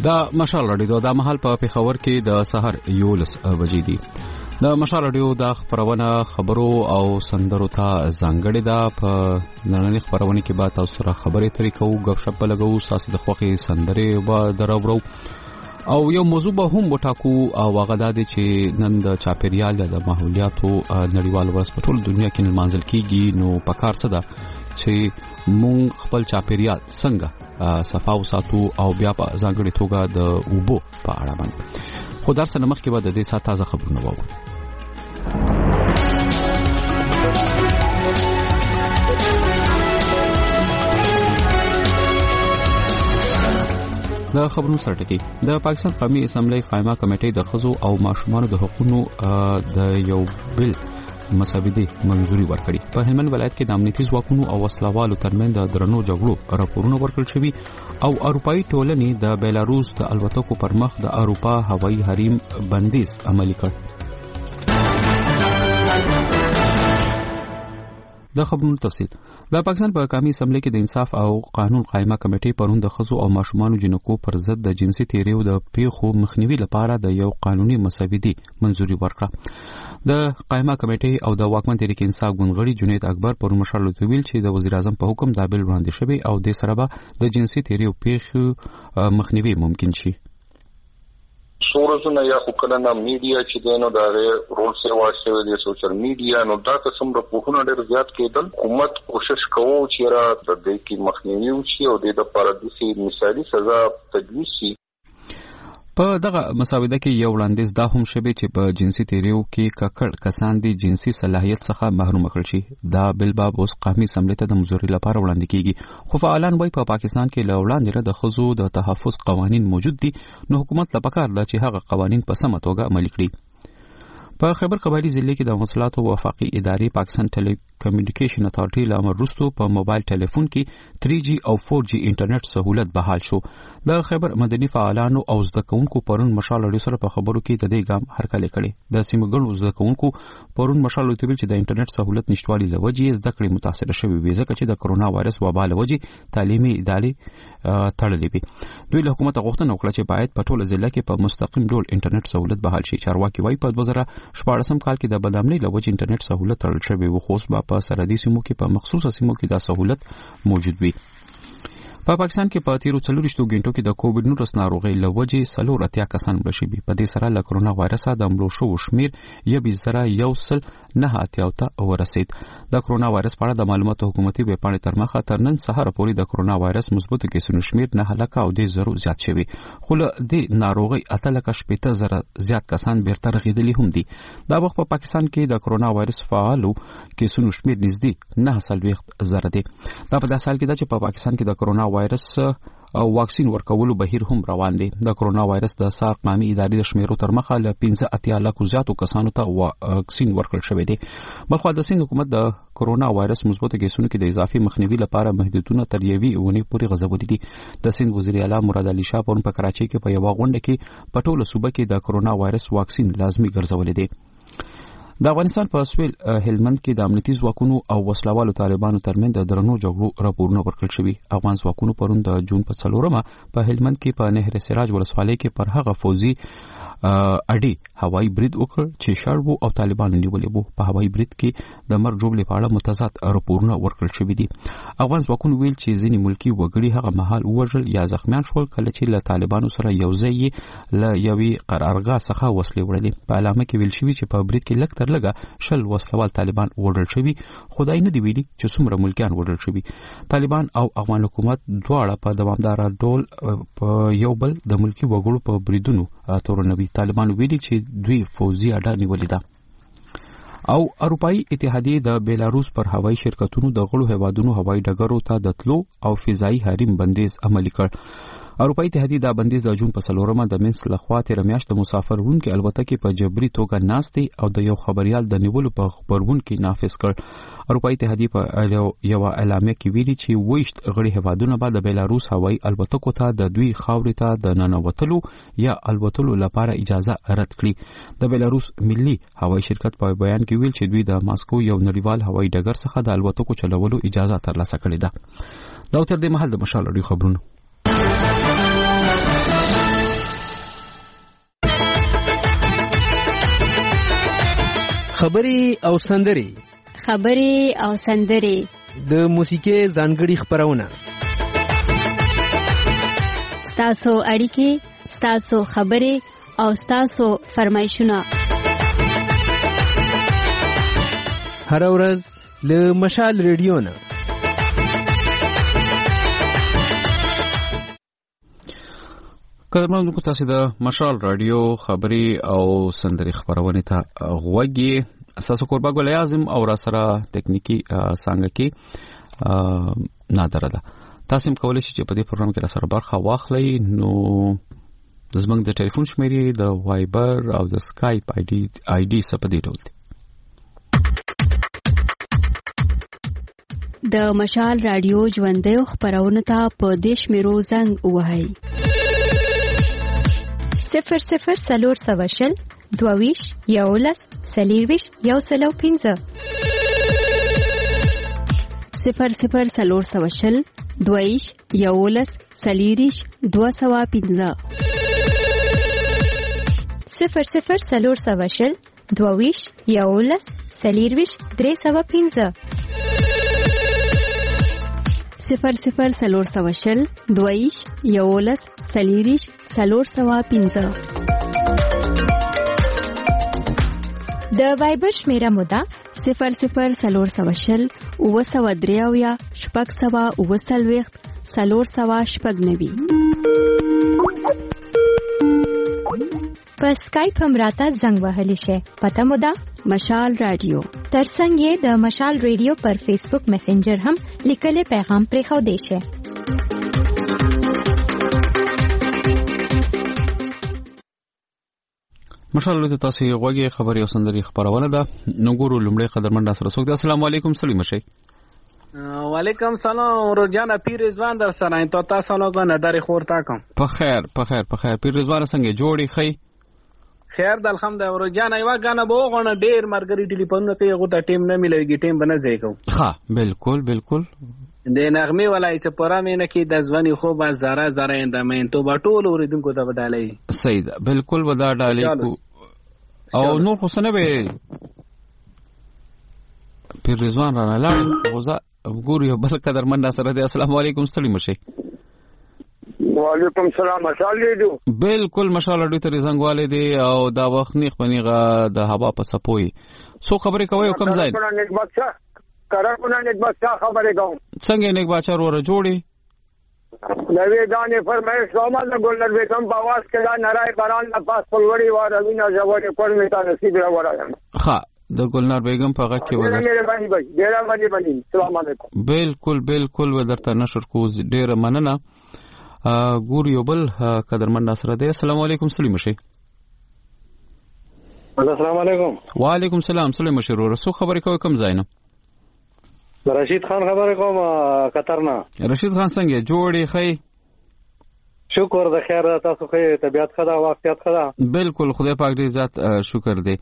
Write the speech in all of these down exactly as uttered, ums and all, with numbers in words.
دا مشال رادیو د مهال په پیښور کې د سحر یولس بجې دي. د مشال رادیو د خبرونه خبرو او سندرو ته ځانګړې ده. په نړۍ خبرونه کې به تاسو سره خبرې ترې کوو، غپ شپ لګو، ساسي د خوخي سندرې به درورو او یو موضوع به هم وټاکو او هغه دا دی چې نن د چاپیریال د ماحولیاتو نړیوال ورځ په ټول دنیا کې نمانځل کیږي. نو پکار څه ده چې مونږ خپل چاپیریال څنګه صفا وساتو او بیا په ځانګړې توګه د اوبو په اړه باندې خو درس نه مخکې به د دې ساعت تازه خبرونه واورو. د خبرونو سرټکی د پاکستان قومي اسمبلی قائمه کمیټې د ښځو او ماشومانو د حقوقو د یو بل مسودې منځوري ورکړي. په هلمند ولایت کې د امنیتي ځواکونو او وسلوالو ترمنځ د درنو جګړو راپورونه ورکړل شوي او اروپایي ټولنې د بیلاروس د الوتکو پر مخ د اروپا هوایي حریم بندیز عملي کړ. د خبرونو تفصیل د پاکستان په قومي اسمبلی کې د انصاف او قانون قائمه کمیټې پرون د ښځو او ماشومانو جنکو پر ضد د جنسي تیریو د پیښو مخنیوي لپاره د یو قانوني مسودې منځوري ورکړه. د قائمه کمیټې او د واکمن تحریک انصاف ګوندغړي جنید اکبر پر مشر لوتویل چې د وزیر اعظم په حکم دا بل وړاندې شوی او د سره به د جنسي تیریو پیښو مخنیوي ممکن شي. سورزونه یا خلنا میډیا چې دینو دا رول سیوا شوی دی سوشل میډیا نو دا قسم رپورټونه ډېر زیات کېدل. حکومت کوشش کوي چې را د دې کې مخنیوي وشي او د لپاره د سي مثالي سزا تجویز شي. په دغه مسوده کې یو وړاندیز دا هم شوی چې په جنسي تیریو کې ککړ کسان دي جنسي صلاحیت څخه محروم کړل شي. دا بل باب اوس قومي اسمبلی ته د منځوري لپاره وړاندې کیږي. خو فعالان وایي په پاکستان کې له وړاندې د ښځو د تحفظ قوانين موجود دي، نو حکومت له پکار ده چې هغه قوانين په سمه توګه عملي کړي. په خیبر قبایلی ضلع کې د مواصلاتو وفاقي ادارې پاکستان ټیلی کمیونیکیشن اتارټي له امر وروسته په موبایل ټلیفون کې تھری جی او فور جی انټرنیټ سہولت بحال شو. د خیبر مدني فعالانو او زده کوونکو پرون مشال اړ سره په خبرو کې د دې ګام هرکله کړي. د سیمګړو زده کوونکو پرون مشال ویل چې د انټرنیټ سہولت نشټوالي لوجې زده کړې متاثر شوي وي ځکه چې د کرونا وایرس وبا لوجې تعلیمي ادارې تړلې وي. دوی له حکومت غوښتنه وکړه چې باید په ټوله ضلع کې په مستقیم ډول انټرنیټ سہولت بحال شي. چارواکي وايي په دوه زره شپاړسم کال کې د بدامنۍ لوجې انټرنیټ سہولت تړل شوی و، خو اوس په سرحدي سیمو کې په مخصوصه سیمو کې دا سہولت موجود وي. په پاکستان کې په تیرو څلورشتو غنټو کې د کووډ نولس ناروغۍ لوجې څلور اتیا کسان مړه شوي. په دې سره له کرونا وایرس د مړو شوو شمیر یو زره یو سل نه اتیا ته ورسید. د کرونا وایرس په اړه د معلوماتو حکومتي ویب پاڼې تر مخه تر نن سهار پورې د کرونا وایرس مثبت کیسونو شمیر نه هلاک او د زرو زیات شوی. خو له دې ناروغۍ اته لک شپږ زره زیات کسان بیرته رغیدلي هم دي. دا وخت په پاکستان کې د کرونا وایرس فعالو کیسونو شمیر نږدې نه سلويخت زره دي. دا په داسې حال کې ده چې په پاکستان کې د کرونا وایرس او واکسین ورکولو بهیر هم روان دي. د کرونا وایرس د سار قومي ادارې د شمیرو تر مخه له پنځه اتیا لکو زیاتو کسانو ته واکسین ورکړل شوی دی. بلخو د سند حکومت د کرونا وایرس مثبت کیسونو کې د اضافي مخنیوي لپاره محدودونه تر یوې اونۍ پورې غځولې دي. د سند وزیر اعلی مراد علي شاه پرون په کراچۍ کې په یو غونډه کې په ټوله صوبه کې د کرونا وایرس واکسین لازمي ګرځولې دي. د افغانستان په سویل هلمند کې د امنیتي ځواکونو او وسلوالو طالبانو ترمنځ د درنو جګړو راپورونه ورکړل شوي. افغان ځواکونو پرون د جون په څلورمه په هلمند کې په نهر سراج ولسوالۍ کې پر هغه فوزي اډي هوایي برید وکړ چې شړبو او طالبانو نیولې وو. په هوایي برید کې د مرګ جوړې په اړه متضاد راپورونه ورکړل شوي دي. افغان ځواکونو ویل چې ځینې ملکی وګړي هغه مهال وژل یا زخمیان شول کله چې له طالبانو سره یو ځای له یوې قرارګاه څخه وسلې وړلې. په اعلامیه کې ویل شوي چې په برید کې لږ تر لږه شل وسلوال طالبان وژل شوي، خدای نه دی ویلي چې څومره ملکیان وژل شوي. طالبان او افغان حکومت دواړه په دوامدار ډول په یو بل د ملکی وګړو په بریدونو تورنوي. طالبان ویلي چې دوی فوزي اډه نیولې ده. او اروپایي اتحادیه د بیلاروس پر هوایي شرکتونو د غړو هیوادونو هوایي ډګرو ته د تلو او فضایي حریم بندیز عملي کړ. اروپایي اتحادیه دا بندیز د جون په څلورمه د منسک لخوا تېره میاشت د مسافر وړونکي الوتکې په جبري توګه ناستې او د یو خبريال د نیولو په خبرون کې نافذ کړ. اروپایي اتحادیه په یو اعلامیه کې ویلي چې ویشت غړي هیوادونه به د بیلاروس هوایي الوتکو ته د دوی خاورې ته د ننوتلو یا الوتلو لپاره اجازه رد کړي. د بیلاروس ملي هوایي شرکت په بیان کې ویل چې دوی د ماسکو یو نړیوال هوایي ډګر څخه د الوتکو چلولو اجازه ترلاسه کړې ده. دا تر دې مهال د مشال اړیو خبرونه. خبرې او سندرې خبرې او سندرې د موسیقۍ ځانګړي خپرونه ستاسو اړیکې ستاسو خبرې او ستاسو فرمایشونه هر ورځ له مشال ریډیو نه قدرمنونکو تاسو د مشال رادیو خبري او سندري خبرونه ته غوږی اساسو قربا ګل اعظم او را سره ټکنیکی څنګه کې نادر ده تاسو هم کولای شئ چې په دې پروګرام کې را سره برخه واخلئ نو زموږ د ټلیفون شمیرې د وایبر او د سکایپ آی ډي آی ډي سپدې ډول دي د مشال رادیو ژوندۍ خبرونه ته په دیش میرو زنګ وهاي صفر صفر سلور سواشل دوویش یولس سلیرویش یو سلو پینزه صفر صفر سلور سواشل دوویش یولس سلیریش دو سوا پینزه صفر صفر سلور سواشل دوویش یولس سلیرویش درې سوا پینزه صفر صفر سلور سواشل دویش یولس سلیریش سلور سوا پینزه د وایبر شمیره مودا صفر صفر سلور سواشل او سوا دریاویا شپږ سوا او سلويخت سلور سوا شپږ نوي په سکایپ هم راته زنګ وهلی شي پته مودا مشال رادیو ترڅنګ یې د مشال رادیو پر فیسبوک میسنجر هم لیکلي پیغام پرې خو دی شي مشال له تاسو غوږی خبري او سندري خبرونه ده نو ګورو لمړی قدرمن سره څوک ده السلام علیکم سلیم شي وعلیکم سلام روزانه پیر رضوان در سره انت تاسو نو غن در خور تا کوم په خیر په خیر په خیر پیر رضوان څنګه جوړی خي خیر د الحمدلله روزانه یو غانه بو غونه ډیر مرګري ټلیفون کوي غو ته ټیم نه ملويږي ټیم بنه ځای کو ها بالکل بالکل د نغمه ولای چې پورا مینه کې د ځواني خو با زره زره اندامین تو با ټول اوریدونکو ته وډالای صحیح ده بالکل ودا ډالې کو او نور حسنه به پیر رضوان را لاړ غوزا ګوري بل قدر من سره دی السلام علیکم سلیم شي وعلیکم السلام مشال ریډیو بالکل مشال ریډیو ته زنګواله دی او دا وخت نیخ پنیغه د هوا په سپوي سو خبرې کوي کوم ځای نیک بادشاہ کراکونه نیک بادشاہ خبرې کوم څنګه نیک بادشاہ ور جوړي نوې دانې فرمایش کومه د ګلنر بیگم په आवाज کې دا نارای باران د پاس پلوړی و روینا زوړې کول می تا نصیب را ورایم ها د ګلنر بیگم په غږ کې ودا ډېر باندې باندې ډېر باندې باندې السلام علیکم بالکل بالکل و درته نشر کو ډېر مننه ګور یو بل قدرمن سره دی السلام علیکم سلیم شي السلام علیکم وعلیکم السلام سلیم شي ورو سو خبرې کوي کوم ځای نه رشید خان خبرې کوم قطر نه رشید خان څنګه جوړې خې شکر د خیر تاسو خې طبيعت خدا واقعیت خدا بالکل خدای پاک دې ذات شکر دې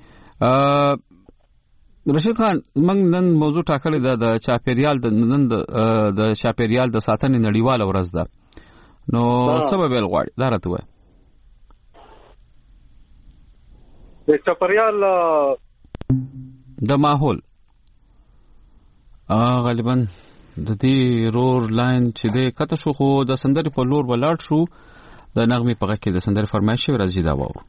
رشید خان موږ نن موضوع ټاکلې ده د چاپیریال د نن د چاپیریال د ساتنې نړیواله ورځ ده نو سبب یې غواړي دا راته وای د چاپیریال د ماحول غالبا د دې رور لاین چې د کته شو خو د سندري په لور ولاړ شو د نغمه په کې د سندري فرمایش راځي دا وو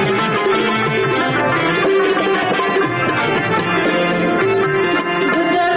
Good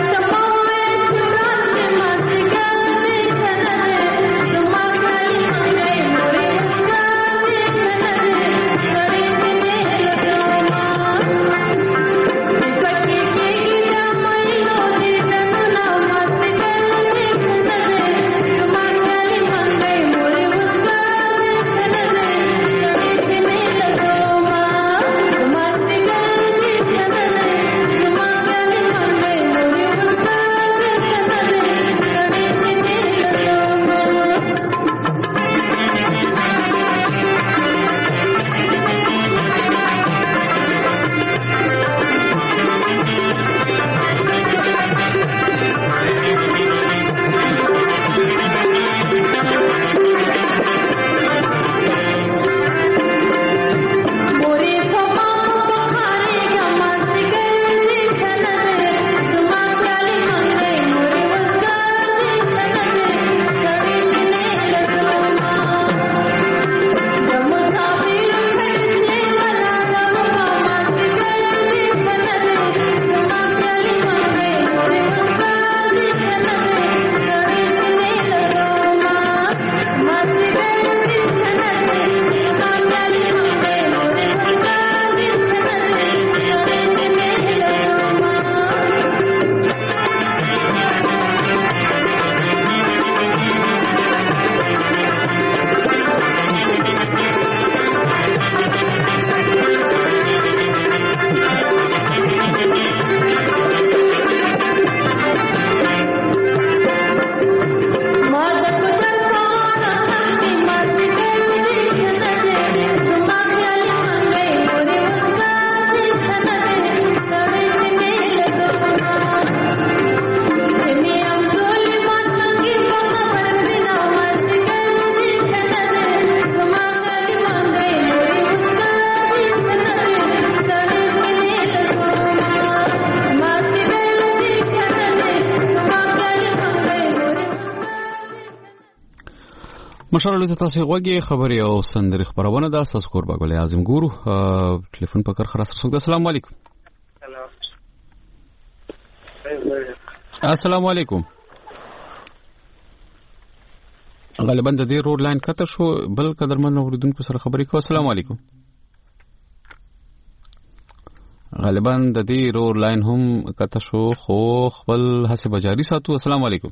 مشرلو ته تاسو غوږی خبري او سندري خبرونه د اساس قربا ګل اعظم ګورو ټلیفون پکړ خلاص رسول. السلام علیکم. السلام علیکم. غالبا د دې روډ لاین کته شو بل قدرمن اوریدونکو سره خبرې کوو. السلام علیکم. غالبا د دې روډ لاین هم کته شو خو خپل حساب جاری ساتو. السلام علیکم.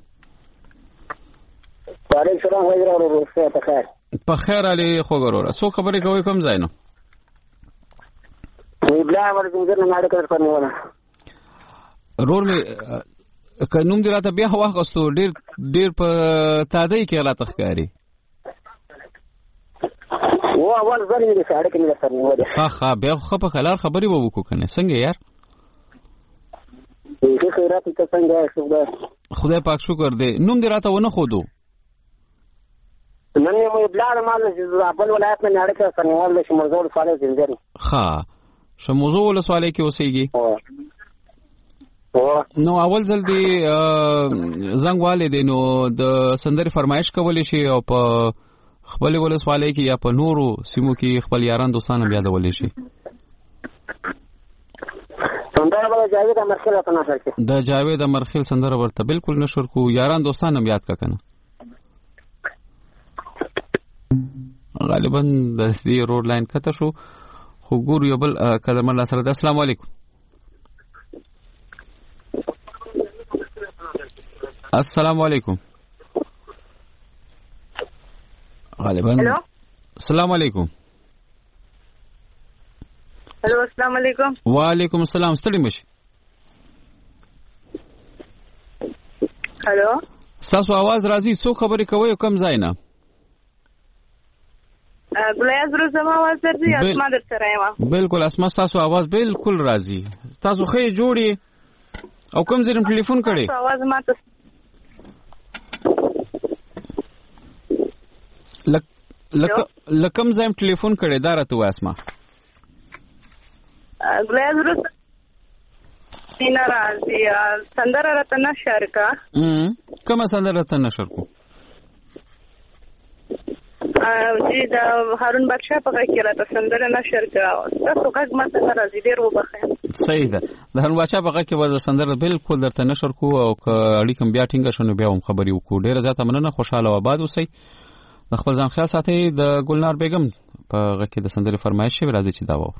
وعلیکم السلام ورحمۃ اللہ. بخیر په خیر علي خو ګورو سو خبرې کوي کوم ځای نه بلا ورته نه ماړه کړ پرنه رور می قانون دی راته بیا واغستو ډیر ډیر په تادی کې غلط ښکاری و اول ځل یې ساړه کې نه سره وره ها ها بیا خو په خلار خبري وو کو کنه څنګه یار دې خیرات ته څنګه شوګه خدای پاک شکر دې نوم دی راته ونه خودو نن یې مې بلار مال چې خپل ولایت نه اړه کې سره ول شي موضوع سوال زندري ها شو موضوع ول سوال کې اوسېږي نو اول ځل دی زنګ والے دی نو د سندري فرمایش کولې شي او په خپل ول سوال کې یا په نورو سیمو کې خپل یاران دوستانو بیا دولې شي سندره به جاوید امرخیل ته نشر کې د جاوید امرخیل سندره ورته بالکل نشر کو یاران دوستانو یاد کا کنه غالبا د دې روډ لاین کته شو خو ګور یو بل قدم الله سره. السلام علیکم. السلام علیکم. غالبا السلام علیکم. هلو السلام علیکم. وعلیکم السلام. ستړي مشي. هلو تاسو आवाज راځي څو خبرې کوي کم ځای نه ګلیاز روزما आवाज درځي اسما در سره یم بالکل اسما تاسو आवाज بالکل راځي تاسو خې جوړي او کوم ځای ټلیفون کړي आवाज ماته لک لک لکم ځای ټلیفون کړي دا راته واسما ګلیاز روز نه راځي سندره راته نشر کا ام کوم سندره راته نشر کو چې دا هارون بادشاہ په کې راته سندره نشر کاوه تاسو هغه ماته راځي ډیر وبخه صحیح ده د هارون بادشاہ په کې وځه سندره بالکل درته نشر کو او اړیکم بیا ټینګه شونه بیا هم خبري وکړو ډیر زیاته مننه خوشاله و آباد اوسئ د خپل ځان خیال ساتئ د ګلنار بیگم په هغه کې د سندره فرمایش شوی راځي چې دا و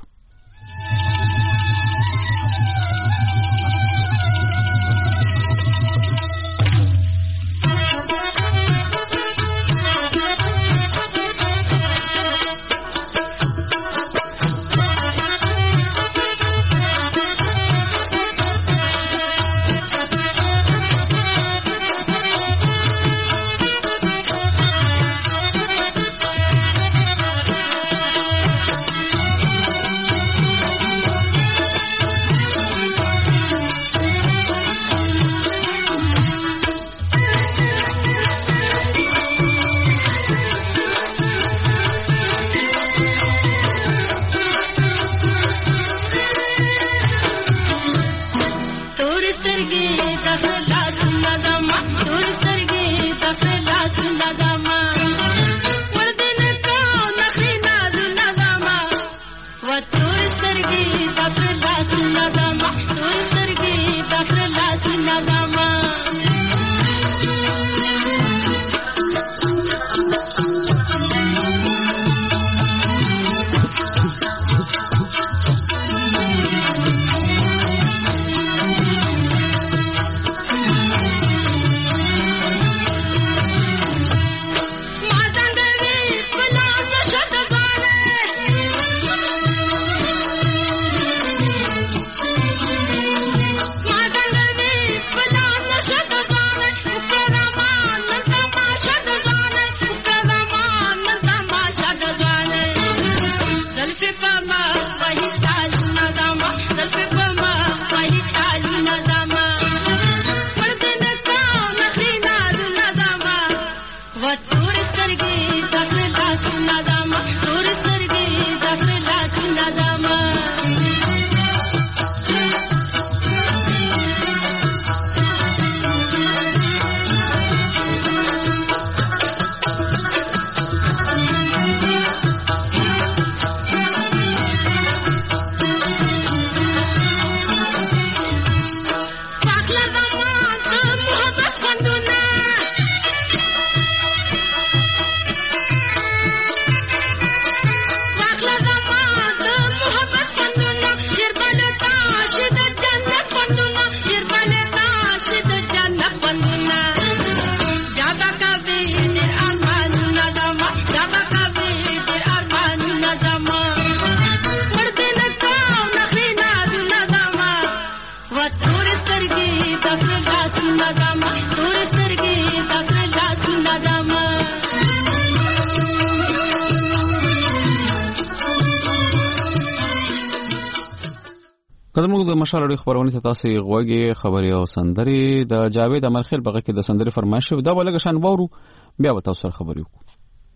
کله د مشال اړیخ خبرونه ته تاسو غوږی خبري او سندري د جاوید امرخیل بغه کې د سندري فرمایش دا ولګ شان وورو بیا به تاسو سره خبري وکړو.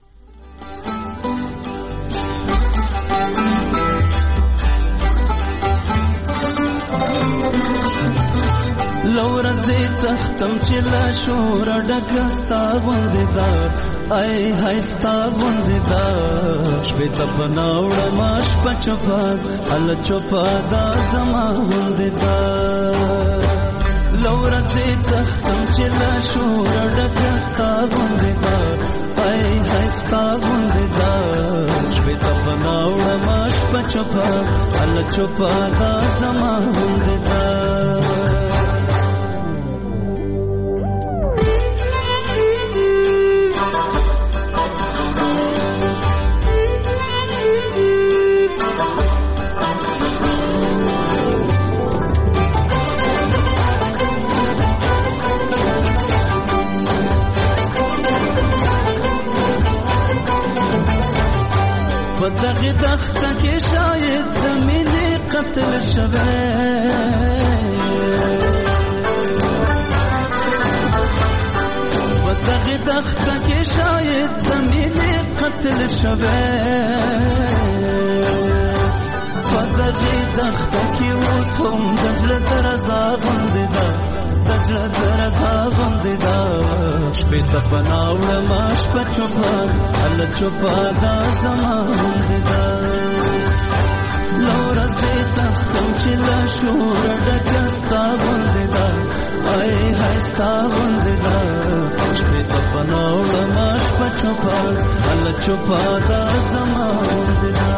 لورزی تختم چې لا شور ډکستا غوندې دا ای هايستا غوندې دا شپې ته بناوړه ماش پچپا ال چپا دا زما غوندې دا لورزی تختم چې لا شور ډکستا غوندې دا ای هايستا غوندې دا شپې ته بناوړه ماش پچپا ال چپا دا زما غوندې دا دغه دخته کې شاید د مینې قتل شوه و دغه دخته کې شاید د مینې قتل شوه و دغه دخته کې اوس هم د زړه درزا غوندې ده د زړه درزا غوندې ده شپې ته پناوړه ما شپه چوپه هله چوپه دا زما غوندې ده لورزې تختم چې له شوره ډکه ستا غوندې ده ای های ستا غوندې ده شپې ته پناوړه ما شپه چوپه هله چوپه دا زما غوندې ده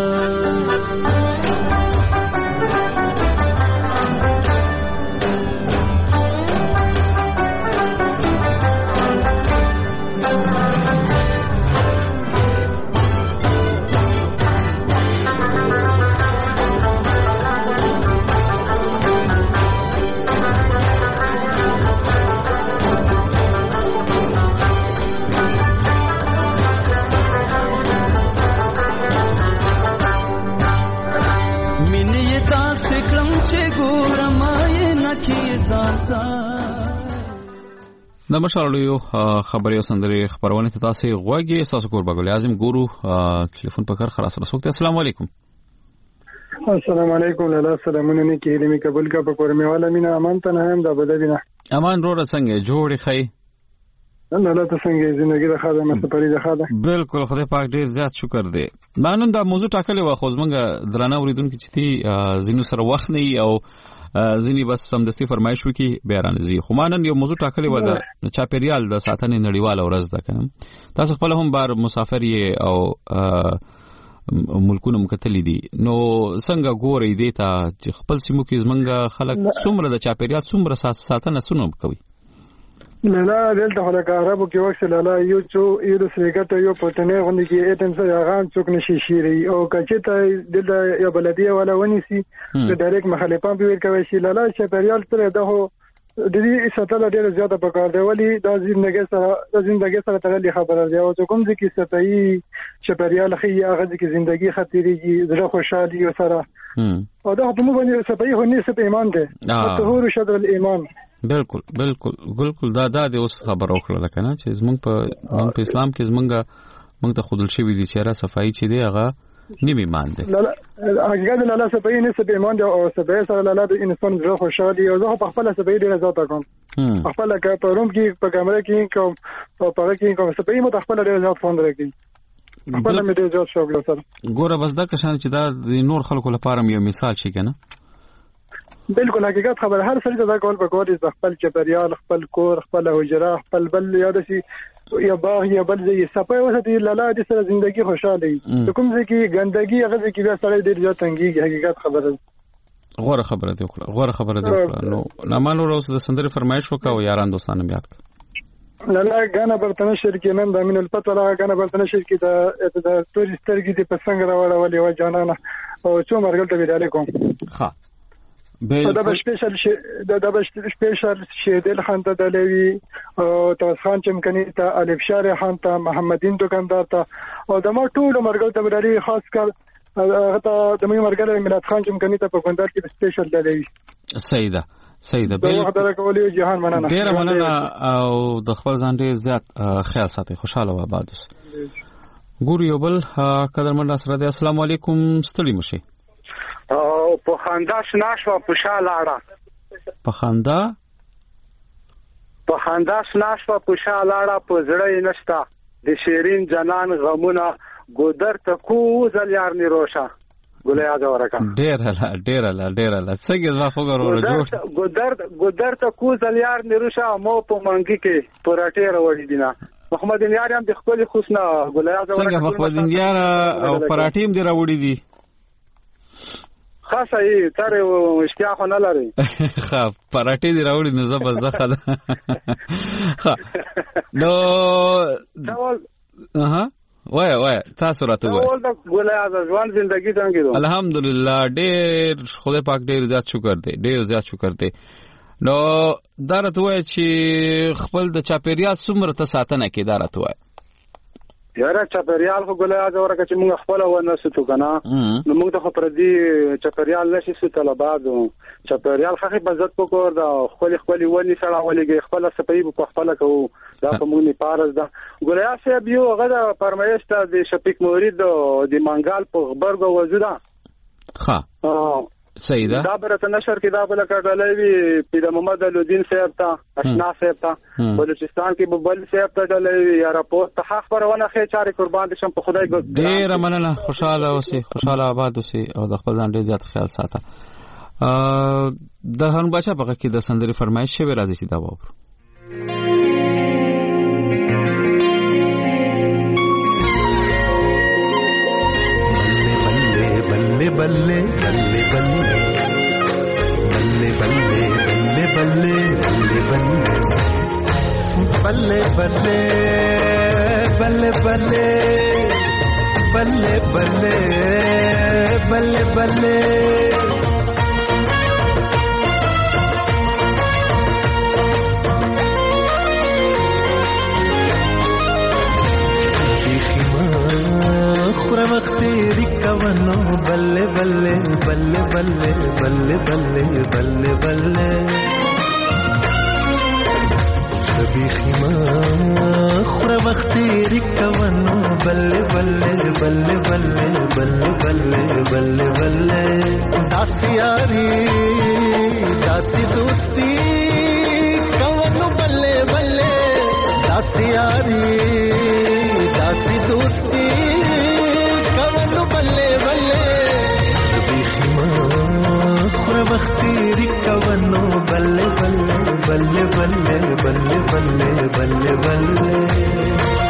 د مشالو خبري او سندري خبرونه ته تاسو غوږی تاسو کور بغل اعظم ګورو ټلیفون په کار خلاص رسوک. السلام علیکم. السلام علیکم. لاله سلامونه نه کېږي می قبول کا په کور می والا مینا امان ته نه هم دا بدوینه امان روړ څنګه جوړی خی الله ته څنګه ژوندۍ د خاطر مې سپری د خاطر بالکل خدای پاک ډیر زیات شکر دی. مانن دا موضوع ټاکلې و خو زمونږ درانه اوریدونکو چې تی زینو سره وخت نه او ځینی بس سمدستي فرمایش وکي بیران زی خو مانن یو موضوع ټاکلې و د چاپیریال د ساتنې نړیواله ورځ ده کنه تاسو خپل هم بار مسافر یې او ملکونه مکتلې دي نو څنګه ګورې دې ته چې خپل سیمو کې زمونږ خلک څومره د چاپیریال څومره ساتنه سنوم کوي لاله دلته خلک عربو کې وخت لاله یو څو یو سریګته یو پټنه غونډه کې اټم سره غان څوک نشي شيري او کچته دلته یو بلدیه ولا ونیسي د ډایرکټ مخالفان به کوي شي لاله چاپیریال سره دغه د دې ستاله ډیره زیاته پکار دی ولی د ژوندۍ سره د ژوندۍ سره تړلې خبره دی او کوم ځکه ستایي چاپیریال خي هغه ځکه ژوندۍ خطرېږي زړه خوشحالي سره او دا په موږ باندې ستایي هو نه ست ایمان دی طهور شذر الایمان بالکل بالکل بالکل دا دا د اوس خبر اوکړه کنه چې زمونږ په موږ په اسلام کې زمونږ موږ ته خودل شوی دي چې را صفائی چې دی هغه نیمه مان دی لا هغه د لاله صفائی نه ست ایمان دی او صفائی سره لاله د انسان زړه خوشحالي او زه په خپل صفائی ډیر زیات کوم خپل کا په روم کې په کیمرا کې کوم په پاره کې کوم صفائی مو خپل ډیر زیات فون راکې خپل مې ډیر زیات شوق لسره ګوره بس دا کشان چې دا د نور خلکو لپاره یو مثال شي کنه بالکل حقیقت خبر هر څه دا کول په کور د خپل چاپیریال خپل کور خپل حجره خپل بل یاد شي یا باغ یا بل ځای صفای وساتي لاله د سره ژوندۍ خوشاله وي کوم ځای کې ګندګي هغه ځای کې بیا سړی ډیر زیات تنګي حقیقت خبره غوړه خبره دی وکړه غوړه خبره دی وکړه نو نامانو روز د سندري فرمایش وکاو یاران دوستانه بیات لاله غانا برتنه شرکې نن د امین الفتح لا غانا برتنه شرکې د د ټوریسترګي د پسنګ راوړولې و جانانه او څو مرګل ته ویل کوم ها دا به سپیشل شي دا به سپیشل شي د خان ته دلوي او توس خان چمکني ته الف شارع خان ته محمدین دکاندار ته او د ما ټول مرګل ته وراري خاص کر هغه ته د مې مرګره میلاد خان چې مکني ته په ګوندار کې سپیشل دی. صحیح ده صحیح ده. بل وخت راکولې جهان مننه. ډیر مننه او د خپل ځان ډیر زیات خیال ساتي. خوشاله و آباد اوس. ګور یو بل قدرمن سره دی. السلام علیکم. ستړي مشه. او په خندا شناشوا په شالاړه. په خندا په خندا شناشوا په شالاړه په زړه نشتا د شیرین جنان غمونه ګودر ته کو زلیار نی روشا ګولیا دا ورکا ډیر هلا ډیر هلا ډیر هلا څنګه زما خو غوړو جوړ ګودر ګودر ته کو زلیار نی روشا مو په منګي کې پراټه راوړی دینا محمد یار هم د خپل خوشنه ګولیا دا ورکا څنګه محمد یار او پراټې هم دی راوړی دي خاصه یې تر اشتیاق نه لري. ښه پراټې دی راوړي نو زبرزخه ده. ښه نو ډول اها وای وای تاسو راته وای ډول د ګولیا د ځوان ژوندۍ څنګه ده؟ الحمدلله ډېر خدای پاک ډېر زیات شکر دی ډېر زیات شکر دی. نو دا راته وای چې خپل د چاپیریال څومره ته ساتنه کې دا راته وای. یاره چاپیریال خو ګولیا دا ورکه چې موږ خپل و نه ستو کنه نو موږ ته پر دې چاپیریال نشي ستل بعدو چاپیریال خو په عزت پکور دا خپل خپل ونی سره ولګي خپل سپي په خپل کو دا په موږ نه پارز دا ګولیا سه بيو هغه د پرمایشت د شفیق مورید د منګال په خبرګو وزدا ها صحیح ده. دا برته نشر کې دا بل کډلې وی پیدا محمد الدین صاحب ته اشنا صاحب ته بلوچستان کې بل صاحب ته ډلې یا راپورټ ته حق پرونه خې چاري قربان دي شم په خدای ګو ډیر مننه. خوشاله اوسئ خوشاله آباد اوسئ او د خپل ځان ډیر زیات خیال ساته. د هن بچا په کې د سندري فرمایش شوی راځي چې دا وور बल्ले बल्ले बल्ले बल्ले बल्ले बल्ले बल्ले बल्ले बल्ले बल्ले बल्ले बल्ले बल्ले बल्ले बल्ले खुरमख्तेरी कवनो बल्ले बल्ले बल्ले बल्ले बल्ले बल्ले बल्ले बल्ले सभी खिमा खुरमख्तेरी कवनो बल्ले बल्ले बल्ले बल्ले बल्ले बल्ले बल्ले बल्ले दासी यारी दासी दोस्ती कवनो बल्ले बल्ले दासी यारी दासी दोस्ती बल्ले बल्ले खुरमख्तेरी कवनो बल्ले बल्ले बल्ले बल्ले बल्ले बल्ले बल्ले बल्ले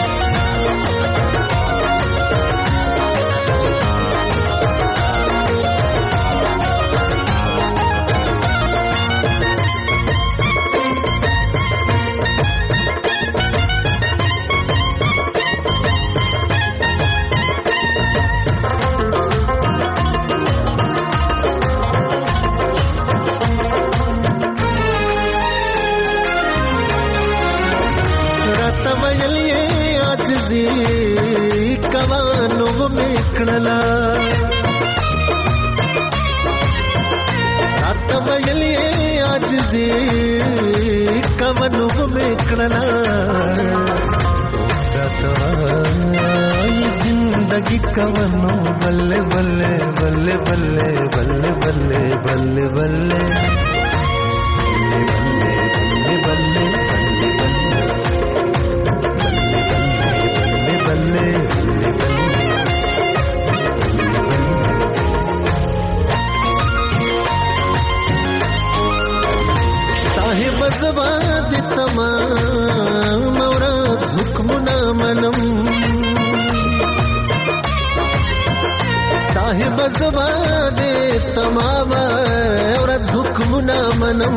कवानो मेकड़ला रात बयलिए आज जी कवनो मेकड़ला जिंदगी कवनो बल्ले बल्ले बल्ले बल्ले बल्ले बल्ले बल्ले बल्ले बल्ले बल्ले साहिब तमाम औरत हुक्मुना मनम साहिब जबादे तमाम औरत हुक्मुना मनम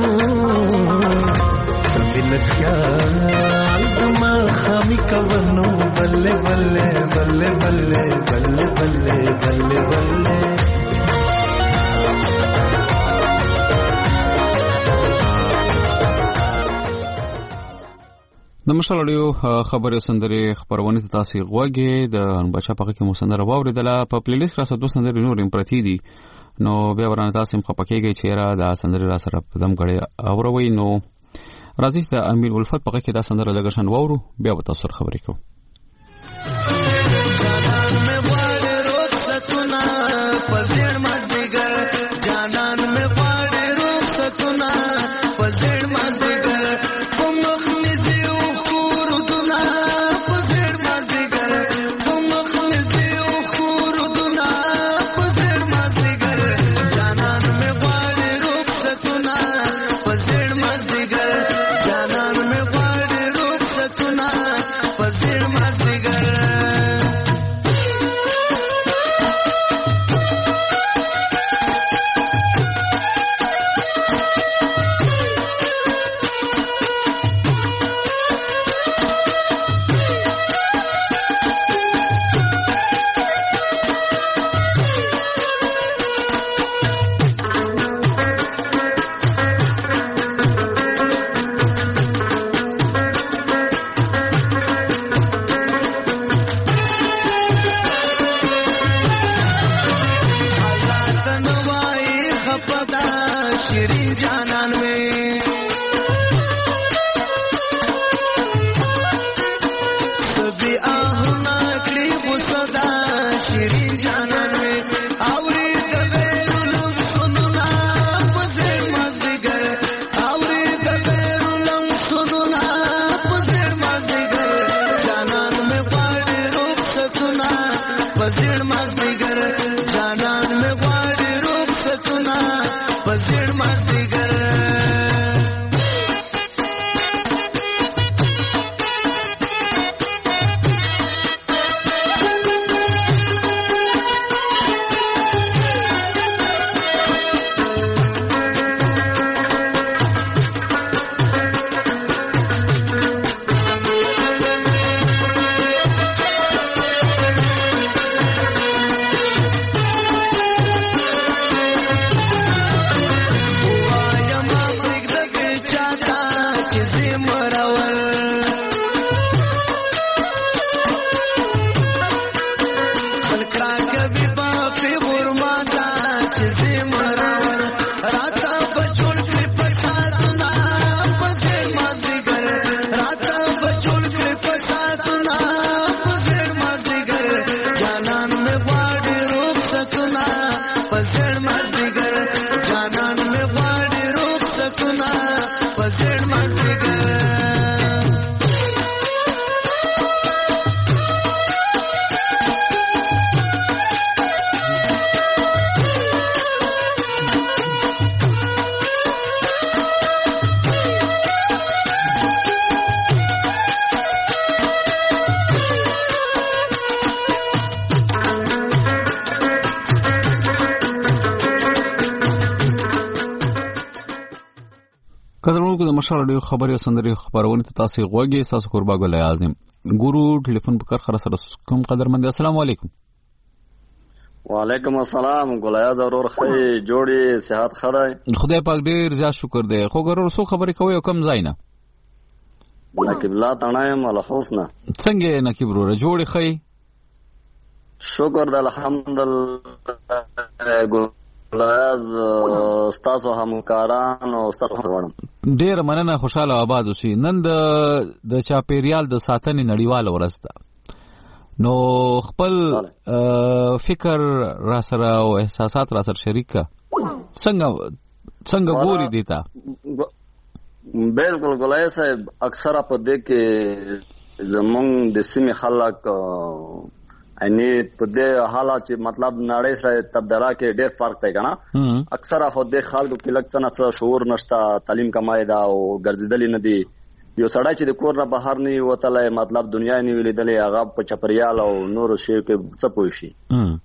बिन ख्याल दमा खामी कवनो बल्ले बल्ले बल्ले बल्ले बल्ले बल्ले बल्ले बल्ले د مشال اړیو خبرې سندرې خبرونه ته تاسو غوږی د بچا پخې کې مو سندره واوریدله په پلی لیست را سره دوه سندرې نور امپرتی دي نو بیا ورانه تاسو هم خپکیږئ چې را د سندرې را سره په دم غړې اوروي نو راځي د امیر الفت پخې کې دا سندره لګښن وورو بیا به تاسو خبرې کوو کدرونکو د مشال اړیو خبرې سندرې خبرونه ته تاسو غوږی تاسو قربا ګل اعظم ګورو ټلیفون په کار خره سره کوم قدرمند السلام علیکم وعلیکم السلام ګلیا ضرور خی جوړي صحت خړای خدای پاک ډیر زیات شکر دی خو ګورو سو خبرې کوي کم ځای نه نقیب الله تنایم الحسن څنګه نقیب ورو جوړي خی شکر د الحمدلله لاز استاسو همکاران او استاسو وړم ډیر مننه خوشاله آباد اوسئ نن د د چاپیریال د ساتنې نړیواله ورځ ده نو خپل فکر را سره او احساسات را سره شریک څنګه څنګه ګوري دیتا بالکل ګلای صاحب اکثره په دې کې زمونږ د سیمې خلک اني په دې حالات چې مطلب نړۍ سره تبدیلا کې ډېر فرق دی کنه اکثر افو د خلکو کې لکه څنګه شعور نشته تعلیم کمای دا او ګرځیدل نه دي یو سړی چې د کور نه بهر نه وتلای مطلب دنیا نه ولیدلې هغه په چپریال او نور شی کې څه پوي شي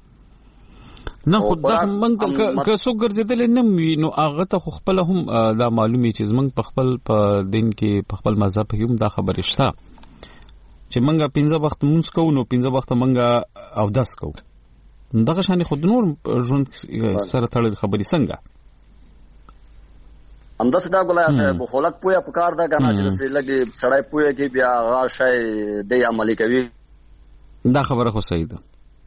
نه خو دا موږ که څو ګرځیدل نه نو هغه ته خپل هم دا معلومي چې موږ په خپل په دین کې په خپل مذهب کې هم دا خبره شته چې منګه پنځه وخت مونږ کوو نو پنځه وخت منګه او داس کوو دغه شان خود نور ژوند سره تړل خبري څنګه همداسې دا ګلای صاحب خو لږ پوهه پکار ده که نه چې داسې لږ سړی پوهه کړي بیا هغه شی دی عملي کوي. دا خبره خو صحیح ده.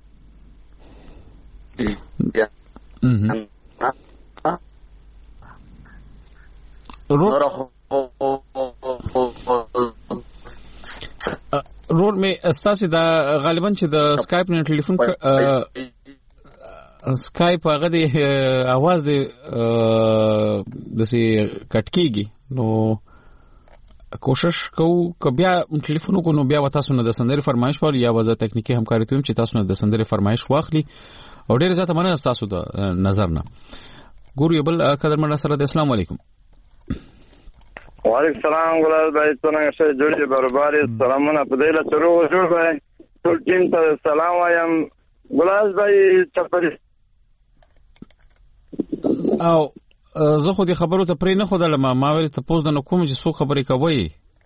رور مې استاسې دا غالبا چې د سکایپ نه ټلیفون سکایپ هغه د اواز د دسې کټ کېږي نو کوشش کوو که بیا ټلیفون وکړو نو بیا به تاسو نه د سندرې فرمایش واخلو یا به زه تکنیکي همکاري کوم چې تاسو نه د سندرې فرمایش واخلي او ډېر زیاته مننه ستاسو د نظر نه. ګورو یو بل قدرمن سره د السلام علیکم. وعلیکم السلام ګلال بھائی څنګه شه جوړې برابرې سلامونه په دې له چرو جوړ بھائی ټول ټیم ته سلام وایم. ګلال بھائی چپري او زه خو دې خبرو ته پرې نه خدای ما ما ویل ته پوز د کوم چې څو خبرې کوي.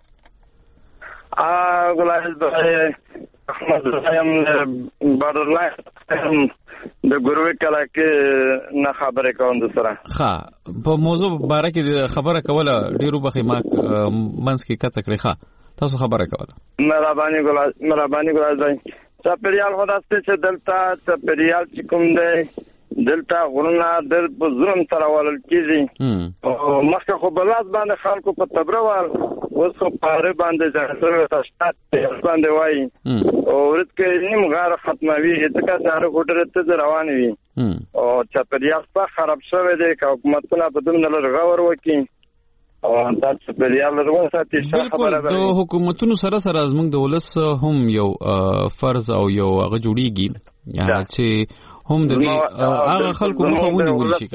ا ګلال بھائی احمد وایم بارلاین د ګوروي کلا کې نه خبرې کوم د سره. ها په موضوع باره کې خبره کوله ډیرو بخې ما منځ کې کته کړې. ښه تاسو خبره کوله. مهرباني ګلال مهرباني ګلال بھائی چاپریال خداسته چې دلته چاپریال چې کوم دی دلته غرونه در په ظلم سره ولل کېږي. مخکې خو بلاس باندې خلکو په تبره وال اوس خو پاره باندې ځړسره تشتات باندې وایي او ورته کې نیم غار ختموي ځکه چې هر هوټل ته روان وي او چاپریال په خراب شوی دی که حکومتونه په دومره لږ غور وکړي او دا چاپریال ورو ساتي. بالکل د حکومتونو سره سره زموږ د ولس هم یو فرض او یو هغه جوړیږي چې هم د هغه خلکو مخه ونیول شي.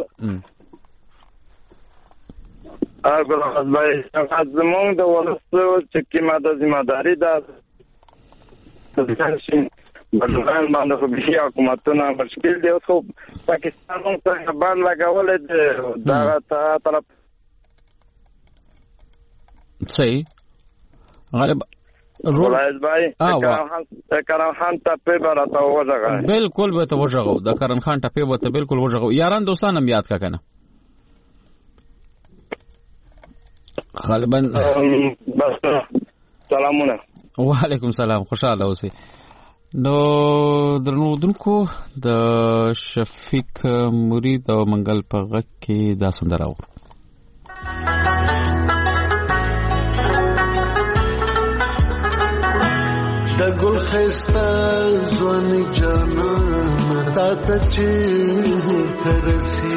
هغه غوښبای زموږ د ولس چې کومه د ذمہداري ده چې بلغان باندې خو به حکومتونه مشکل دی. خو پاکستان هم څنګه باندې لګولې ده دا طرف صحیح غالب رولایز بھائی کرن خان ټپه براته وځغه. بالکل به ته وځغه د کرن خان ټپه به ته بالکل وځغه. یاران دوستان هم یاد کا کنه غالبا بس سلامونه. وعلیکم السلام خوشاله اوسئ. نو درنو دونکو د شفیق مرید او منګل په غږ کې دا سندره و. د ګل خسته ځوان جانان تا ته چې ترسي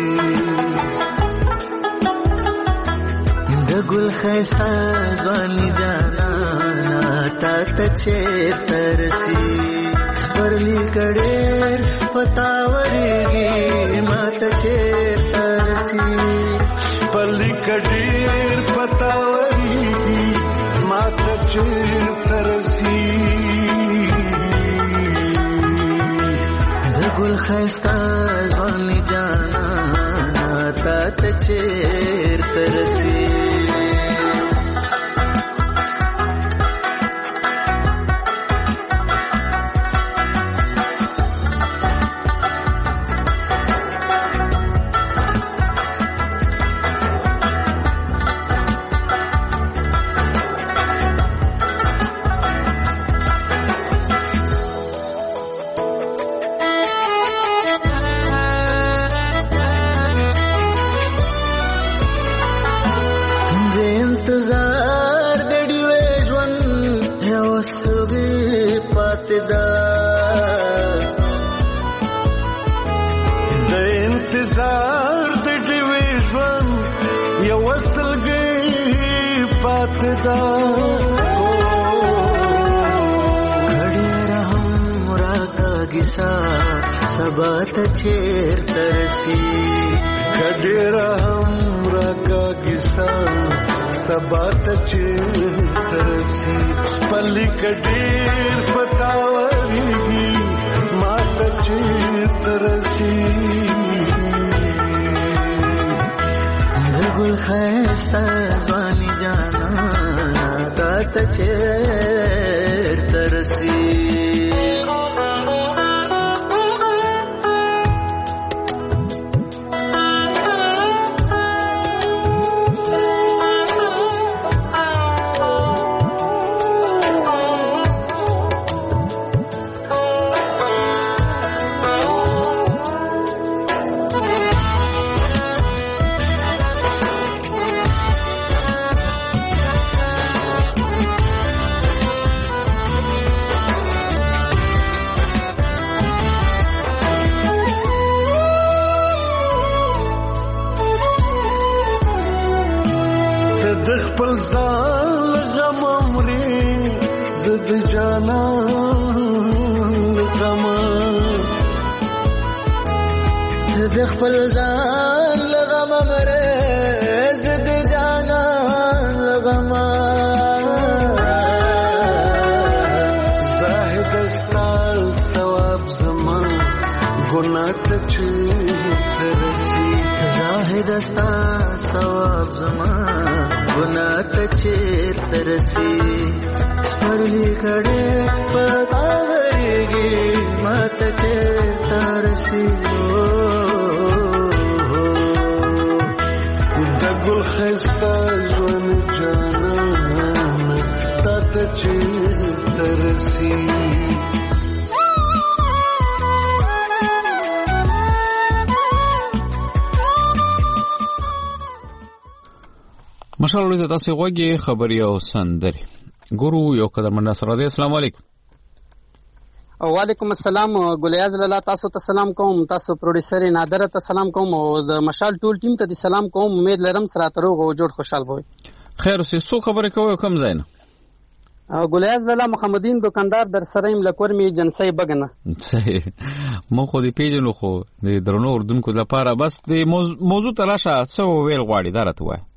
د ګل خسته ځوان جانان تا ته چې ترسي پرلی کډېر پتاورېږي ما ته چې ترسي پرلی کډېر پتاورېږي ما ته چې ترسي ګل خسته ځوان جانا تا ته چیر ترسي سبات چیر ترسی کډیرا هم راکا کیسا سبات چیر ترسی پلی کډیر پتاوریږي مات چیر ترسی ګل خسته ځواني جانا تا ته چیر ترسی خپل ځان غم مري زد جانان غم زد خپل ځان غم مري زد جانان غم زاهد استال ثواب زمان ګناه ته ترسي زاهد استا ثواب زمان ګناه ته ترسي پرلی کړه پتا ورګي مات ترسي د ګل خستا ژوند جانان ته ترسي مشال ورته تاسو غوږی خبري او سندري ګورو یو قدر مننه سره دی. السلام علیکم. وعلیکم السلام. ګلیاز لاله تاسو ته سلام کوم، تاسو پروډوسر نادر ته سلام کوم او د مشال ټول ټیم ته سلام کوم. امید لرم سره تروغ او جوړ خوشحال وي. خیر اوسې سو خبرې کوي کم زاینه ګلیاز لاله محمدین دکاندار در سریم لکور می جنسي بغنه صحیح. مو خو دې پیژنو خو د درنو اردوونکو لپاره بس د موضوع تراشه څو ویل غواړي دا راته وای.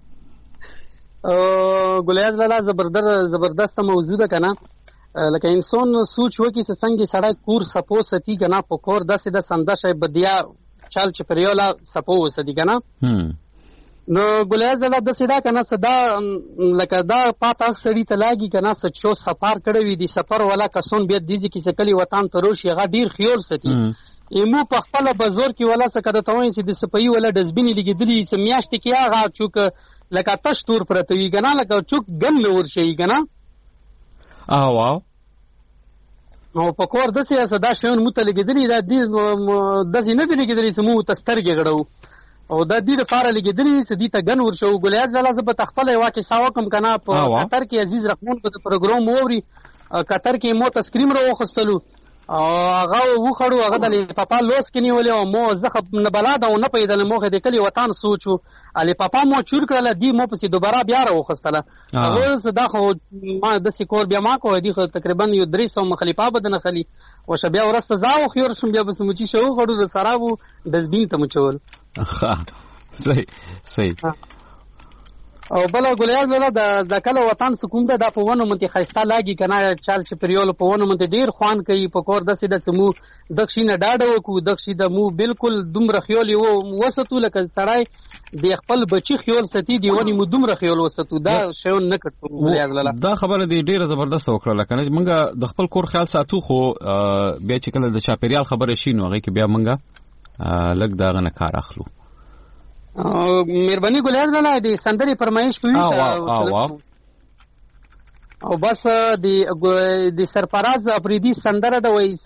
ګلیاز لاله زبردست زبردست موضوع ده کنه. لکه انسان سوچ وکي چې څنګه سړی کور سپو ستی کنه په کور داسې د سندشه بدیا چال چې پریولا سپو ستی کنه. نو ګلیاز لاله د سیدا کنه صدا لکه دا پاته سړی ته لاګي کنه چې سفر کړی وي د سفر ولا کسون بیا دیږي چې کلی وطن ته روشي غا ډیر خیال ستی ایمو په خپل بازار کې ولا څه کده توین چې د سپي ولا دزبینی لګیدلی چې میاشت کې هغه چوک لکه تش تور پرته وی کنه لکه چوک ګم لور شي کنه. اه واو. نو په کور دسه صدا شون متلګیدلی دا د دسه نه دی لګیدلی چې مو تسترګې غړو او دا دې لپاره لګیدلی چې دې ته ګن ورشو. ګلیاز لاله زه په خپل واکه ساو کم کنه په قطر کې عزیز رحمان په پروګرام ووري قطر کې مو تسکریم رو خستلو او هغه وخړو هغه د پاپا لوس کې نیولې او مو زخه نه بلاد او نه پیدل موخه د کلی وطن سوچو علي پاپا مو چور کړل دی مو پسې دوباره بیا راوخستله هغه صدا خو ما د سکور بیا ما کو دی تقریبا یو درې سو مخالفه بدنه خلی او شبیا ورسته زاو خير شم بیا بس مچی شو خړو د سرابو دزبین ته مچول. صحیح صحیح. او بل ګلیاز لاله د د کله وطن سکون ده د په ونه منتی خيستا لاګي کنه چال چې پریول په ونه منتی ډیر خوان کوي په کور دسه د سمو دښینه ډاډه وکړو دښی د مو بالکل دومره خیال یو وسطو لکه سړی د خپل بچی خیال ستی دی ونی مو دومره خیال وسطو دا شون نه کټو ګلیاز لاله. دا خبره دی ډیره زبردست وکړه کنه مونږه د خپل کور خیال ساتو خو بیا چې کله د چاپیریال خبره شینو هغه کې بیا مونږه لګ داغه نه کار اخلو. مهرباني ګلیاز لاله د سندري فرمایش کوي او بس د د سرفراز افریدي سندره د وایس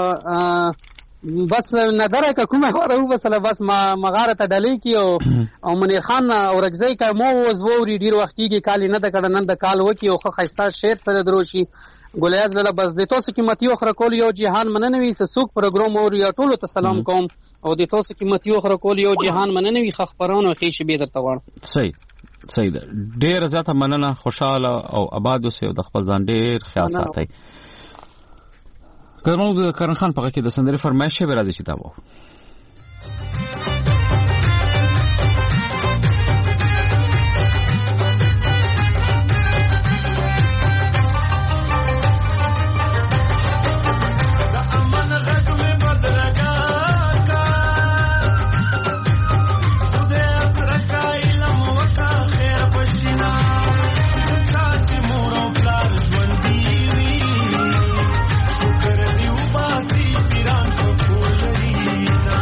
بس ندره کا کومه وره بس بس ما مغاره ته ډلې کی او او منیر خان اورګزی کا مو وزوري ډیر وخت کیږي کال نه د کړه نن د کال وکی او خستا شعر سره دروشي. ګلیاز لاله بس د تاسو قیمتي خره کول یو جهان مننوي سوق پروګرام او یا ټولو ته سلام کوم او د تاسو قیمتي خره کول یو جهان مننوي خبرونه خېش به درته وړم. صحیح صحیح ده. ډیر زیاته مننه. خوشاله او آباد اوسئ او د خپل ځان ډیر خیال ساتئ. کله د کرن خان په کې د سندري فرمایش به راځي چې دا وو. شکر دیو باسی پیران کو پھول لری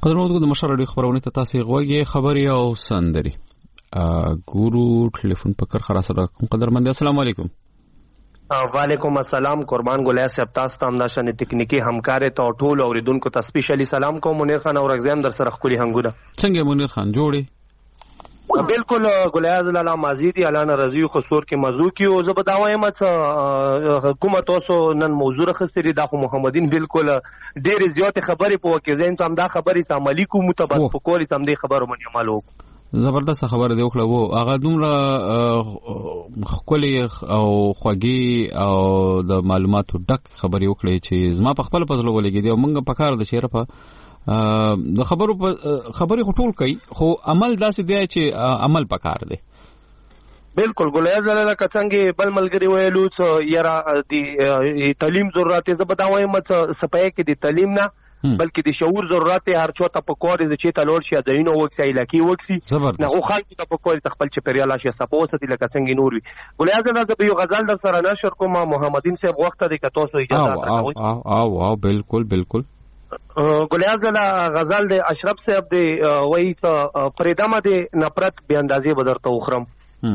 قدرمنو د مشر اړیکو خبرونه ته تاسو غوږی خبري او سندري ګورو ټلیفون په کر خلاص را کوم قدرمن السلام علیکم. وعلیکم السلام. قربان ګولیا صاحب تاسو ته همداشان تکنیکی همکار ته ټول اوریدونکو ته سپیشلی سلام کوم. منیر خان او رغزیم در سره خولي هنګونه. څنګه منیر خان جوړي؟ بالکل ګولیا زلاله مازیدی اعلان رضی خصور کې موضوع کې او زه بداوایم چې حکومت اوسو نن موضوع خستری د محمدین بالکل ډېر زیات خبرې په وکه زین ته هم دا خبرې عملی کو متبس په کول تم دې خبرو باندې عمل وکړو. زبردست خبره دی وکړه وو هغه دومره خولي او خوږی او د معلوماتو ډک خبرې وکړي چې زما په خپل پزلو ولګي دی او موږ په کار د شهر په د خبرو خبرې ټول کوي خو عمل داسې دی چې عمل په کار دی. بالکل ګولیا زلاله کڅنګ بل ملګری ویلو چې یاره د تعلیم ضرورت زه بداوایم چې سپای کې د تعلیم نه بلکې د شعور ضرورت هر چوته په کور دي چې تلور شي د اینو وکسي علاقي وکسي نه او خلک ته په کور تخپل چې پریال شي سپوسه دي لکه څنګه نور وي. ګولیا زلاله به یو غزل در سره نشر کوم محمدین صاحب وخت دی که تاسو اجازه راکوي. او او او بالکل بالکل ګولیا زلاله غزل د اشرف صاحب دی وای ته پردمه دی نفرت به اندازې بدرته وخرم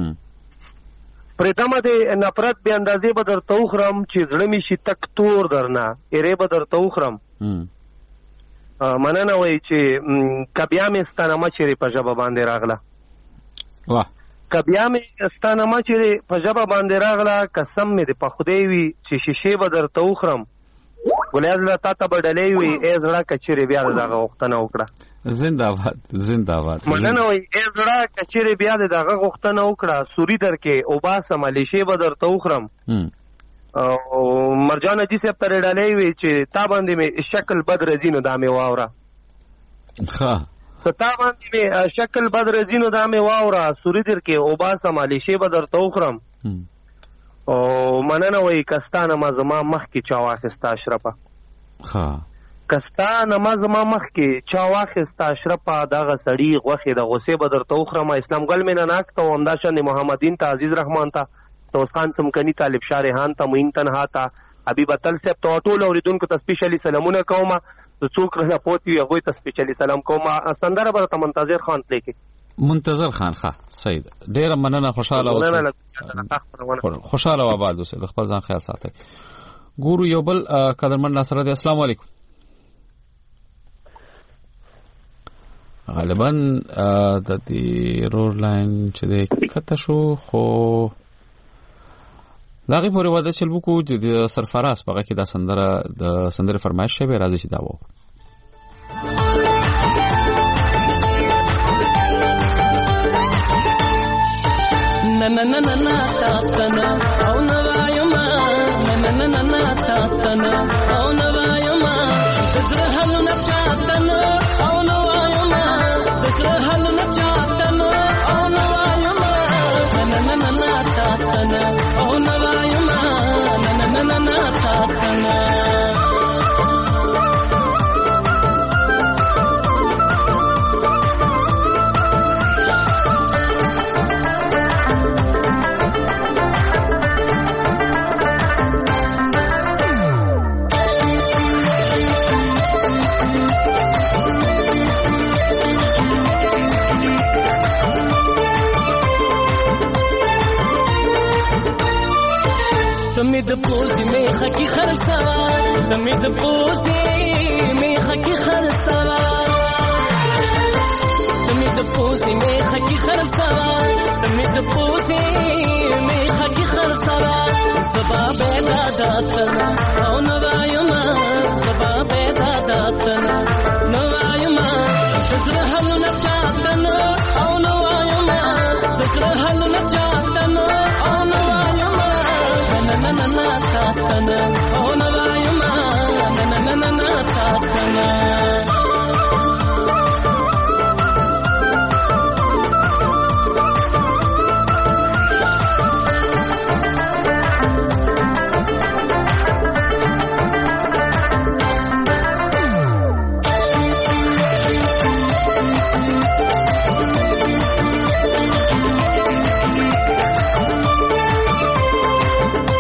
پردمه دی نفرت به اندازې بدرته وخرم چې زړه می شي تک تور درنه اره بدرته وخرم مننه وای چې کبیا مې ستانه چیرې په ژبه باندې راغله واه کبیا مې ستانه چیرې په ژبه باندې راغله قسم مې د په خدای وي چې شیشې به درته وخرم. ګولیا زلاله تا ته به ډلې وي ای زړه کچېرې بیا دغه غوښتنه وکړه. زنده‌باد زنده‌باد. مننه وای ای زړه کچېرې بیا دغه غوښتنه وکړه سوري درکې او باسه ملیشې به درته وخرم. او مرجان اجي صاحب پر ډالې وی چې تا باندې می شکل بد رزینو دا می واوره ها ستا باندې می شکل بد رزینو دا می واوره سوري در کې او با سمالی شی بدر توخرم او مننه وی کستانه ما زما مخ کې چا واخستا اشرفه ها کستانه ما زما مخ کې چا واخستا اشرفه دغه سړی غوخه د غصه بدر توخرم. اسلام ګل مینه ناک ته همداشن محمدین ته عزیز رحمان ته توس خان سمکنی طالب شارحان ته موین تنها ته حبیب اتل صاحب ته ټول اوریدونکو ته سپیشلی سلامونه کوم. د څوک راه پوتي هغه ته سپیشلی سلام کوم. سندره به ته منتظر خان لیکي منتظر خان ښه سید ډیر مننه خوشاله اوسه خوشاله و آباد اوسه خپل ځان خیال ساتئ. ګورو یو بل قدرمن ناصر دی السلام علیکم. غالبا د دې رور لاین چې د کته شو خو داغه پورې واده چل وکړو چې د سرفراز په کې دا سندره د سندره فرمایش شوی راځي چې دا وو na na na na ta ta na au na vayuma na na na na ta ta na au na vayuma dasra hal na cha ta na au na vayuma dasra hal na cha ta na au na vayuma na na na na ta ta na au na vayuma na na na na ta ta na تمید پوزی میخه کی خرسوا تمید پوزی میخه کی خرسوا تمید پوزی میخه کی خرسوا تمید پوزی میخه کی خرسوا زبا بیدا داتنا او نوایما زبا بیدا داتنا نوایما تزره حلو نچاتنا او نوایما تزره حلو نچاتنا او نوایما na na na ta ta na oh na vayuma na na na na na ta ta na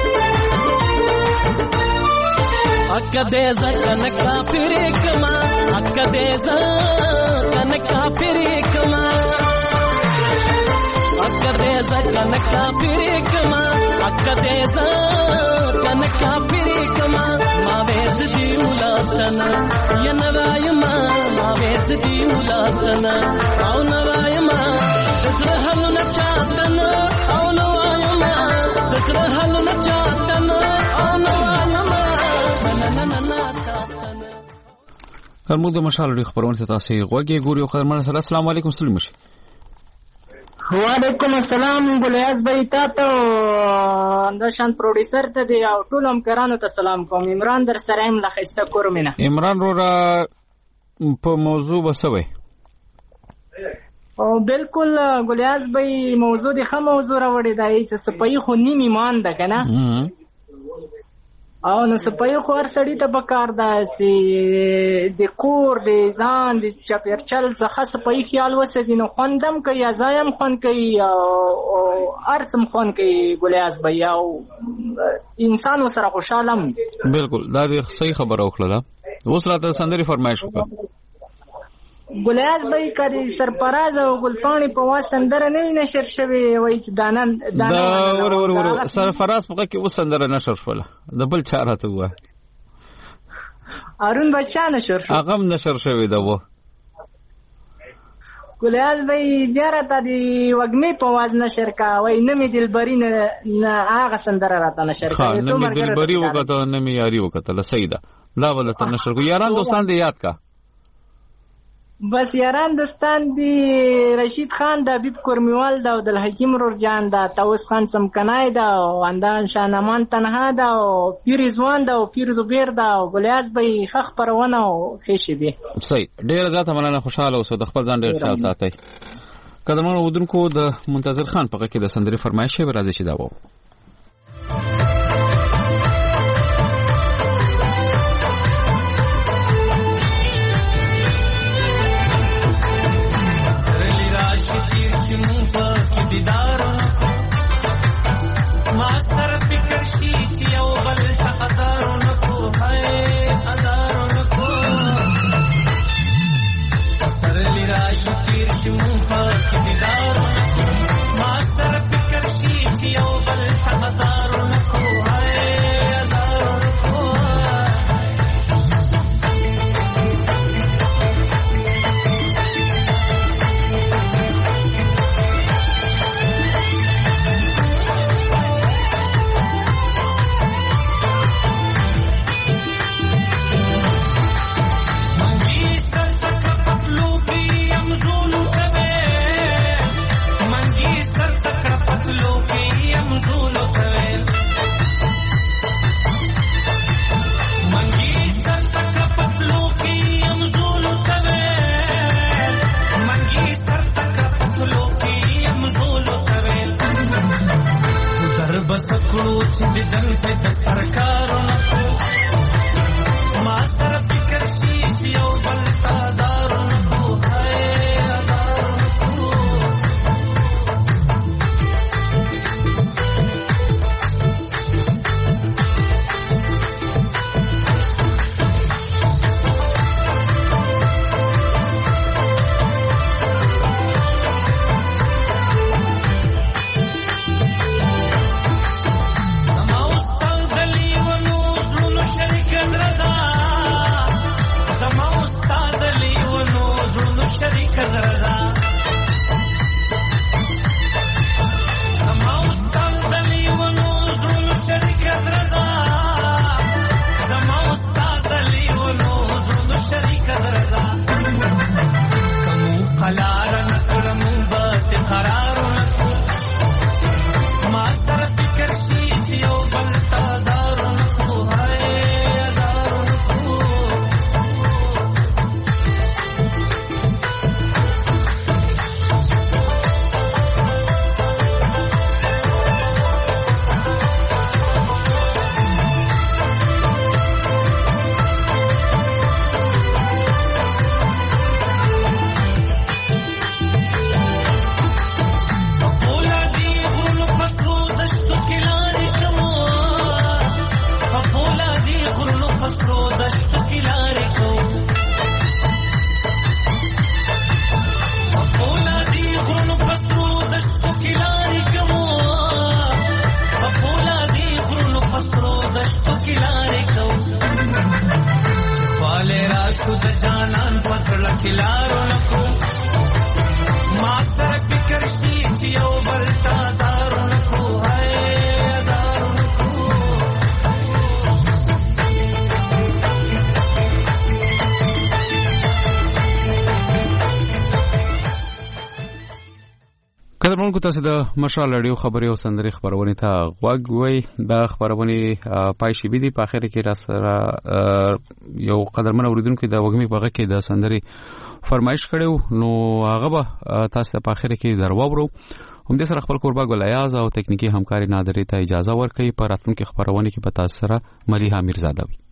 کدے زکن کافر کما اکا دیزا کنکا پیری کما اکا دیزا کنکا پیری کما اکا دیزا کنکا پیری کما ما ویز دی اولادنا یا نوائما ما ویز دی اولادنا او نوائما دسر حل نچاتنا او نوائما دسر حل نچاتنا او نوائما نننننا موږ د مشال لري خبرونه ته تاسو غوږی ګوري خو مرحبا السلام علیکم سلام شي وعلیکم السلام ګلیاز بھائی تاسو اندشان پروډوسر ته دی او ټول همکارانو ته سلام کوم عمران در سره ایم لخصته کورمنه عمران رورا په موضوع وسوي او بالکل ګلیاز بھائی موضوع دی خه موضوع راوړی دی چې سپای خو نیمه مان ده کنه او نو سپای خو هر سړی ته پکار ده چې د کور د ځان د چاپیرچل څخه سپای خیال وساتي نو خوندم کوي ازایم خون کوي او ارڅم خون کوي ګلیاز بھائی او انسان سره خوشاله بالکل دا د صحیح خبره وکړه اوس راته سندري فرمایش وکړه ګلیاز بھائی کړي سرپراز او ګلپانی په واسندره نه نشر شوی وای چې دانن دا ور ور ور سرفراز په کې وسندره نشر شوله د بل چاره ته و ارون بچا نشر شو هغه نشر شوی دا و ګلیاز بھائی بیا راته دی وګمې په واز نشر کا وای نه می دلبری نه هغه سندره راته نشر کا نه می دلبری وکړه نه می یاري وکړه سیدا لا ولته نشر کو یاران دوستان دې یاد کا بس یاران دوستان دی رشید خان دا بیب کرمیوال دا عبد الحکیم رورجان دا طاووس خان سمکنای دا اندان شاهنامان تنها دا پیر رضوان دا پیر زبیر دا ګلیاز بھائی خخ پرونه او خېشي دی صحیح ډیر زیاته مننه خوشاله اوسه د خپل ځان ډیر خیال ساتي قدمونو ودونکو د منتظر خان په کې د سندري فرمایش به راځي چې دا وو دیدارونو ما سره فکر شي چې یو بل ته هزارونو کو هاي هزارونو کو سره لرا شکر شي مو په دیدارونو ما سره فکر شي چې یو بل ته هزارونو کو هاي هزارونو کو چې د جنګ په سرکارونو ما سره فکر شي چې یو بل تازارونو هاي هزارونو شریک رضا زما استاد دلی ونو زول شریک رضا زما استاد دلی ونو زول شریک رضا کوم قلار نکړم بات قرار نکړ ما سره فکر شي چې یو بل تازار نکړو هاي هزار نکړو دشتو کې لارې کوو په فولادي غرونو په سرو دشتو کې لارې کوو والے راشو د جانان په زړه کې لارو نکو ما سره فکر شي چې یو بل تا دارو نکو هاي دارو نکو قدرمنونکو تاسو د مشال رادیو خبري او سندري خبرونه ته غوږ وای دا خبرونه پای شي بيدي په اخر کې را سره یو قدرمن اوریدونکو د وګمي بغه کې د سندري فرمایش کړو نو هغه به تاسو په اخر کې درواورو هم د سره خپل قربا ګلایاز او تکنیکی همکاري نادري ته اجازه ورکړي پر راتلونکو خبرونه کې په تاسو سره مليحه میرزاده وي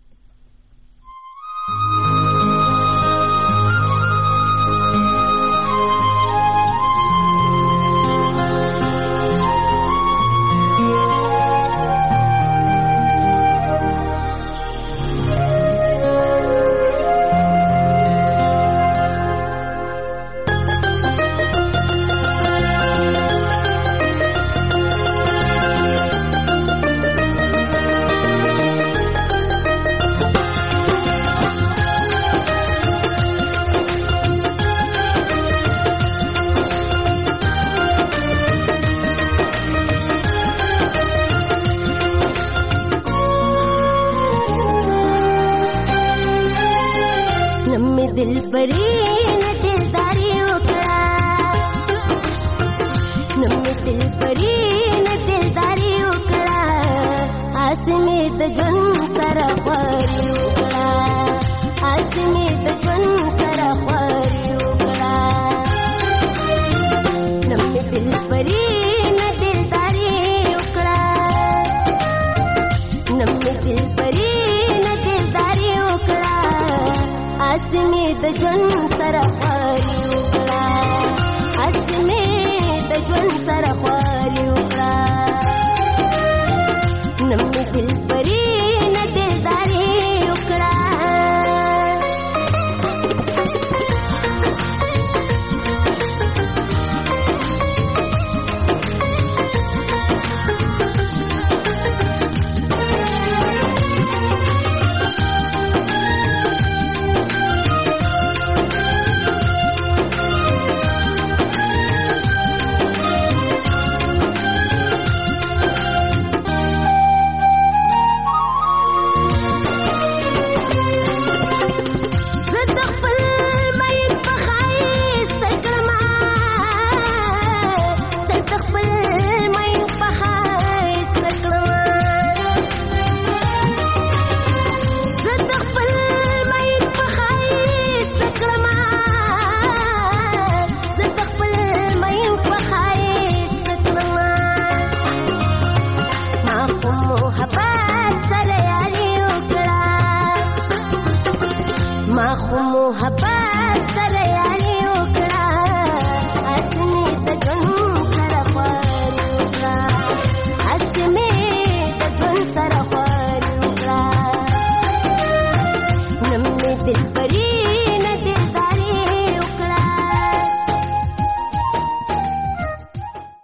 ما خو محبت